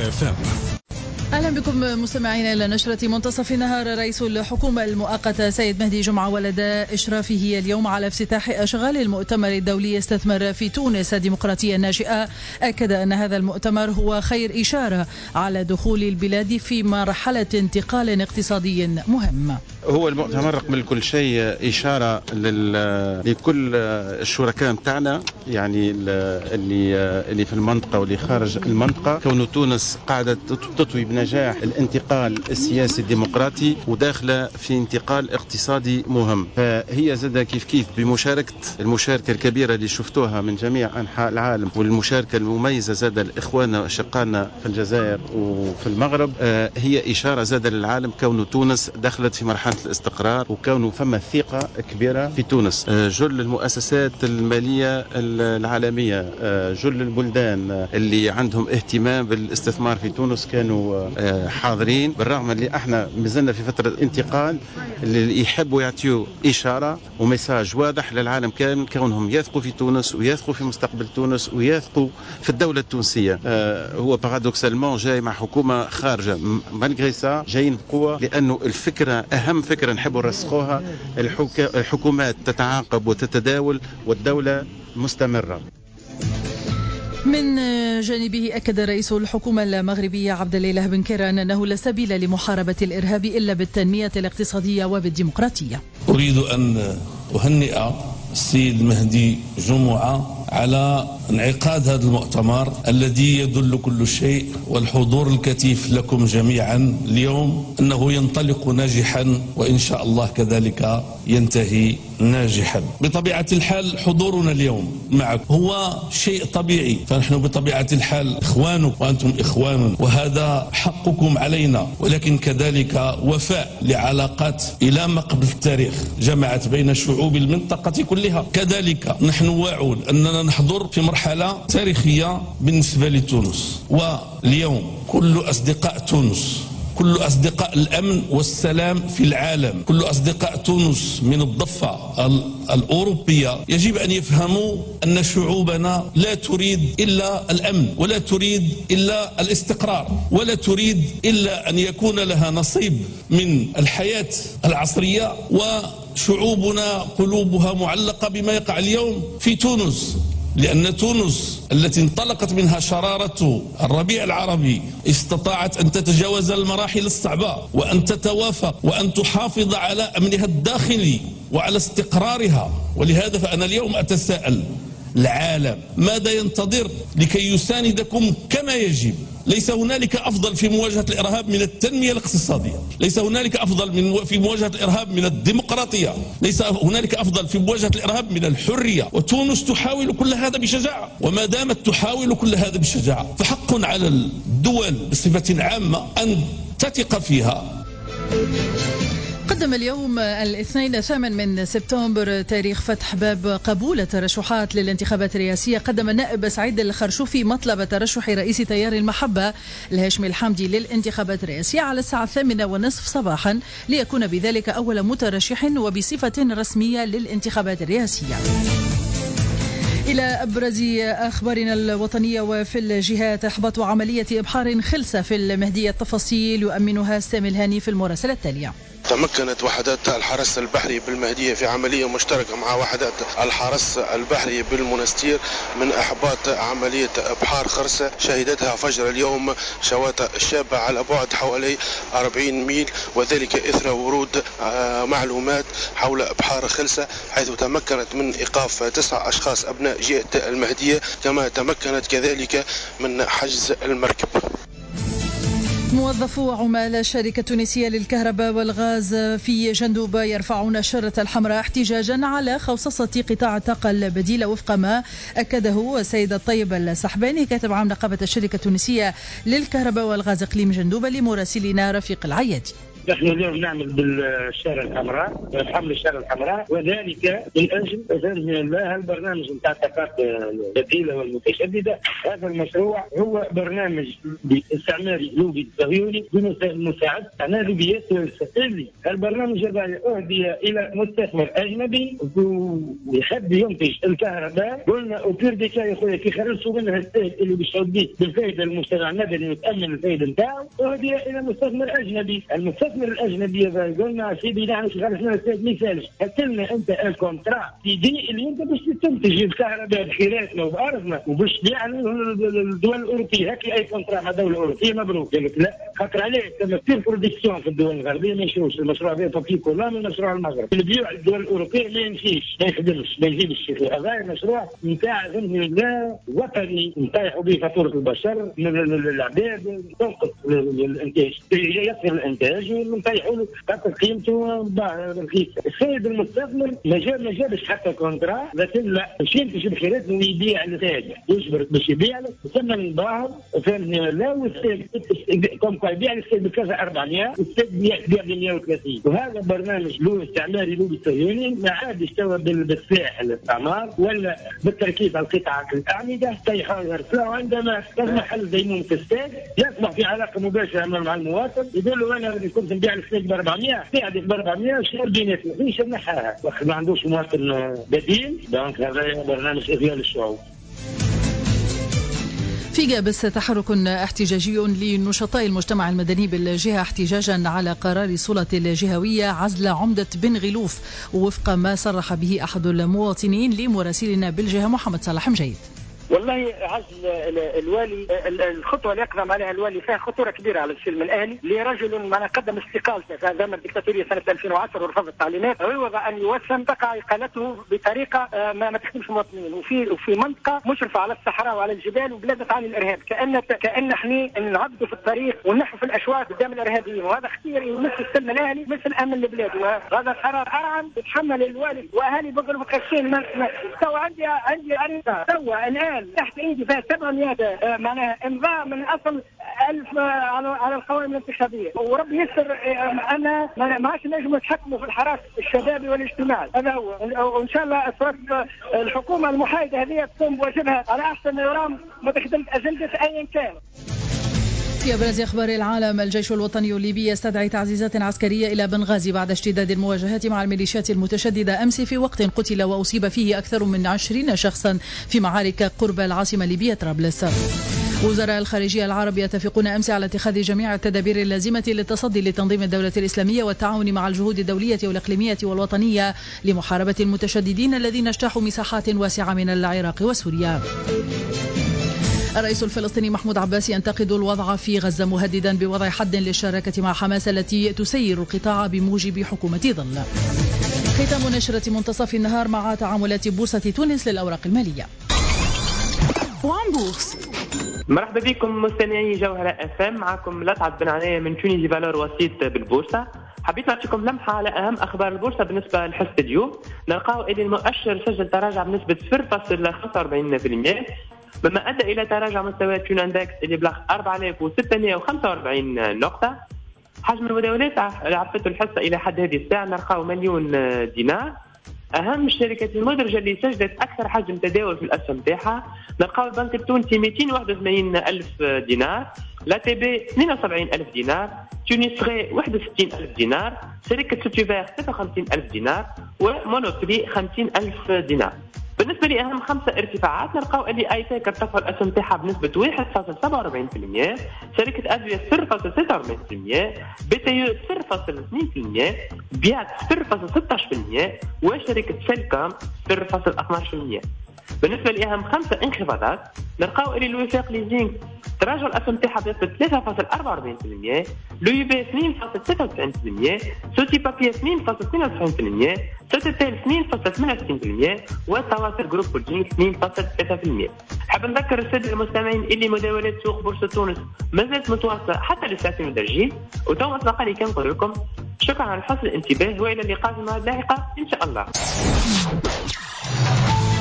FM. أهلا بكم مستمعينا إلى نشرة منتصف النهار. رئيس الحكومة المؤقتة سيد مهدي جمعة ولدى إشرافه اليوم على افتتاح أشغال المؤتمر الدولي استثمر في تونس الديمقراطية الناشئة، أكد أن هذا المؤتمر هو خير إشارة على دخول البلاد في مرحلة انتقال اقتصادي مهم. هو المؤتمر قبل كل شيء إشارة لكل الشركاء متاعنا، يعني اللي في المنطقة واللي خارج المنطقة، كون تونس قاعدة تطوي بنجاح الانتقال السياسي الديمقراطي وداخلة في انتقال اقتصادي مهم. فهي زادة كيف بمشاركة المشاركة الكبيرة اللي شفتوها من جميع أنحاء العالم، والمشاركة المميزة زادة لإخواننا وأشقائنا في الجزائر وفي المغرب، هي إشارة زادة للعالم كون تونس دخلت في مرحلة الاستقرار، وكونه فما ثقة كبيرة في تونس. جل المؤسسات المالية العالمية، جل البلدان اللي عندهم اهتمام بالاستثمار في تونس كانوا حاضرين، بالرغم اللي احنا مازلنا في فترة انتقال، اللي يحبوا يعطيوا إشارة ومساج واضح للعالم كامل كونهم يثقوا في تونس ويثقوا في مستقبل تونس ويثقوا في الدولة التونسية. هو بارادوكسالمون جاي مع حكومة خارجة، مالغري سا جايين بقوة، لأنه الفكرة أهم فكرة نحب نرسخوها، الحكومات تتعاقب وتتداول والدولة مستمرة. من جانبه أكد رئيس الحكومة المغربية عبد الإله بن كيران أنه لا سبيل لمحاربة الإرهاب إلا بالتنمية الاقتصادية وبالديمقراطية. أريد أن أهنئ السيد مهدي جمعة على انعقاد هذا المؤتمر الذي يدل كل شيء والحضور الكثيف لكم جميعا اليوم أنه ينطلق ناجحا، وإن شاء الله كذلك ينتهي ناجحا. بطبيعة الحال حضورنا اليوم معكم هو شيء طبيعي، فنحن بطبيعة الحال إخوان وأنتم إخوان، وهذا حقكم علينا، ولكن كذلك وفاء لعلاقات إلى ما قبل التاريخ جمعت بين شعوب المنطقة كلها. كذلك نحن واعون أننا نحضر في مرحلة تاريخية بالنسبة لتونس، واليوم كل أصدقاء تونس، كل أصدقاء الأمن والسلام في العالم، كل أصدقاء تونس من الضفة الأوروبية يجب أن يفهموا أن شعوبنا لا تريد إلا الأمن، ولا تريد إلا الاستقرار، ولا تريد إلا أن يكون لها نصيب من الحياة العصرية. وشعوبنا قلوبها معلقة بما يقع اليوم في تونس، لأن تونس التي انطلقت منها شرارة الربيع العربي استطاعت أن تتجاوز المراحل الصعبة وأن تتوافق وأن تحافظ على أمنها الداخلي وعلى استقرارها. ولهذا فأنا اليوم أتساءل العالم ماذا ينتظر لكي يساندكم كما يجب؟ ليس هنالك أفضل في مواجهة الإرهاب من التنمية الاقتصادية، ليس هنالك أفضل في مواجهة الإرهاب من الديمقراطية، ليس هنالك أفضل في مواجهة الإرهاب من الحرية. وتونس تحاول كل هذا بشجاعة، وما دامت تحاول كل هذا بشجاعة فحق على الدول بصفة عامة أن تثق فيها. قدم اليوم الاثنين 8 من سبتمبر تاريخ فتح باب قبول الترشحات للانتخابات الرئاسية. قدم النائب سعيد الخرشوفي مطلب ترشح رئيس تيار المحبة الهاشمي الحمدي للانتخابات الرئاسية على الساعة 8:30 صباحا، ليكون بذلك أول مترشح وبصفة رسمية للانتخابات الرئاسية. إلى أبرز أخبارنا الوطنية وفي الجهات. إحباط عملية إبحار خلسة في المهدية، التفاصيل يؤمنها سامي الهاني في المراسلة التالية. تمكنت وحدات الحرس البحري بالمهدية في عملية مشتركة مع وحدات الحرس البحري بالمنستير من إحباط عملية إبحار خرسة شهدتها فجر اليوم شواطئ الشابة على بعد حوالي 40 ميل، وذلك إثر ورود معلومات حول إبحار خلسة، حيث تمكنت من إيقاف 9 أشخاص أبناء جهة المهدية، كما تمكنت كذلك من حجز المركب. موظفو عمال الشركة التونسية للكهرباء والغاز في جندوبة يرفعون الشارة الحمراء احتجاجا على خوصصة قطاع الطاقة البديلة، وفق ما أكده السيد الطيب السحباني كاتب عام نقابة الشركة التونسية للكهرباء والغاز إقليم جندوبة لمراسلنا رفيق العيادي. نحن اليوم نعمل بالشارع الحمراء، حمل الشارع الحمراء، وذلك من أجل بإذن الله البرنامج نتاع الطاقات البديلة والمتجددة. هذا المشروع هو برنامج استعماري لوبي صهيوني بمساعدة لوبيات اللي البرنامج هذا أهدي إلى مستثمر أجنبي ويحب ينتج الكهرباء. قلنا أوبير ديكا يا خويا كي خرجوا منها السيد اللي بيشعر به بالفائدة المجتمع المدني وتأمن الفائدة نتاعو، أهدي إلى مستثمر أجنبي. المستثمر الأجنبي هذا قلنا سيدي نحن خرجنا السيد مثال هات لنا أنت الكونترا سيدي اللي أنت باش تنتج الكهرباء بخيراتنا وبأرضنا وباش تبيع الدول الأوروبية. هاك أي كونترا مع دولة أوروبية مبروك. قال لك لا خاطر عليه تم كثير برودكسيون في الدول الغربية ما يمشيوش. المشروع هذا بابي كولا من مشروع المغرب اللي بيع الدول الأوروبية ما يمشيش ما يخدمش ما يجيبش. هذا مشروع نتاع بإذن الله وطني نطيحوا به فاتورة البشر من العباد تنقص الإنتاج يصل الإنتاج ونطيحوا له خاطر قيمته رخيصة. السيد المستثمر ما جابش حتى كونترا لكن لا باش ينتج بخيرات ويبيع للتاجر يجبرك باش يبيع لك ثم الباهظ فهمني لا والسيد كم يبيع للسيد بكذا 400 والسيد بيع ب 130. وهذا برنامج له استعماري له بالصهيوني ما عاد يستوى بالسلاح الاستعمار ولا بالتركيز على القطع الأعمدة يرفعوا عندما المحل ديموم في السيد يصبح في علاقة مباشرة مع المواطن يقول له أنا كنت نبيع السيد ب 400 بيع ب 400 وشير بيناتنا ليش نحاها ما عندوش مواطن بديل. دونك هذا برنامج إذيال الشعوب. في جابس تحرك احتجاجي لنشطاء المجتمع المدني بالجهة احتجاجا على قرار السلطة الجهوية عزل عمدة بن غلوف وفق ما صرح به أحد المواطنين لمراسلنا بالجهة محمد صالح مجيد. والله عزل الوالي الخطوه اللي يقدم عليها الوالي فيها خطوره كبيره على السلم الاهلي لرجل ما قدم استقالته في زمن الدكتاتوريه سنه 2010 ورفض التعليمات عوض ان يوسم تقع اقالته بطريقه ما تخدمش المواطنين وفي منطقه مشرفه على الصحراء وعلى الجبال وبلاد تعاني الارهاب كان احنا نعبدوا في الطريق ونحوا في الاشواك قدام الارهابيين وهذا خطير يمس السلم الاهلي مثل امن البلاد. وهذا قرار ارعن يتحمل الوالي واهالي بقرب متخشين تو عندي عريضه تو الان تحت ايدي فيها 700 معناها امضاء من اصل 1000 على القوائم الانتخابيه وربي يستر انا ما عادش نجموا نتحكموا في الحراك الشبابي والاجتماعي. هذا هو وان شاء الله الحكومه المحايده هذه تقوم بواجبها على احسن نظام متخدمه اجنده ايا كان. في أبرز أخبار العالم الجيش الوطني الليبي يستدعي تعزيزات عسكرية إلى بنغازي بعد اشتداد المواجهات مع الميليشيات المتشددة أمس في وقت قتل وأصيب فيه أكثر من 20 شخصا في معارك قرب العاصمة الليبية طرابلس. وزراء الخارجية العرب يتفقون أمس على اتخاذ جميع التدابير اللازمة للتصدي لتنظيم الدولة الإسلامية والتعاون مع الجهود الدولية والإقليمية والوطنية لمحاربة المتشددين الذين اجتاحوا مساحات واسعة من العراق وسوريا. الرئيس الفلسطيني محمود عباس ينتقد الوضع في غزة مهددا بوضع حد للشراكة مع حماس التي تسير القطاع بموجب حكومة ظل. ختام نشرة منتصف النهار مع تعاملات بورصة تونس للأوراق المالية. وان بورس. مرحبا بكم مستمعي جوهرة FM، معكم لطعت بن عناية من تونيزي فالور وسيط بالبورصة. حبيت نعطيكم لمحة على أهم أخبار البورصة بالنسبة لحصة اليوم. نلقاو أن المؤشر سجل تراجع بنسبة 0.45% مما أدى إلى تراجع مستويات تون اندكس اللي بلغ 4645 نقطة. حجم المداولات عرفته الحصة إلى حد هذه الساعة نلقاو 1,000,000 دينار. أهم الشركات المدرجة اللي سجلت أكثر حجم تداول في الأسهم تاعها نلقاو البنك التونسي 281,000 دينار، لا تي بي 72,000 دينار، تونسغي 61,000 دينار، شركة سوتيفير 56,000 دينار، ومونوبري 50,000 دينار. بالنسبة لأهم 5 ارتفاعات نلقاو اللي ايتاك ارتفع الأسهم تاعها بنسبة 1.47%، شركة أدوية 0.46%، بي تي يو 0.2%، بيات 0.16%، وشركة سيلكام 0.12%. بالنسبة لأهم 5 انخفاضات نلقاو اللي الوفاق ليزينغ تراجع الأسهم تاعها بنسبة 3.44%، لو يبي 2.96%، سوتي بابي 2.92%، سوتيتيل 2.68%، والتواصل جروب هولدينغ 2.3%. حاب نذكر السادة المستمعين اللي مداولات سوق بورصة تونس مازالت متواصلة حتى للساعتين الجايين، وتو أطلق لي كان نقول لكم شكرا على حسن الانتباه وإلى اللقاء في الموعد اللاحقة إن شاء الله.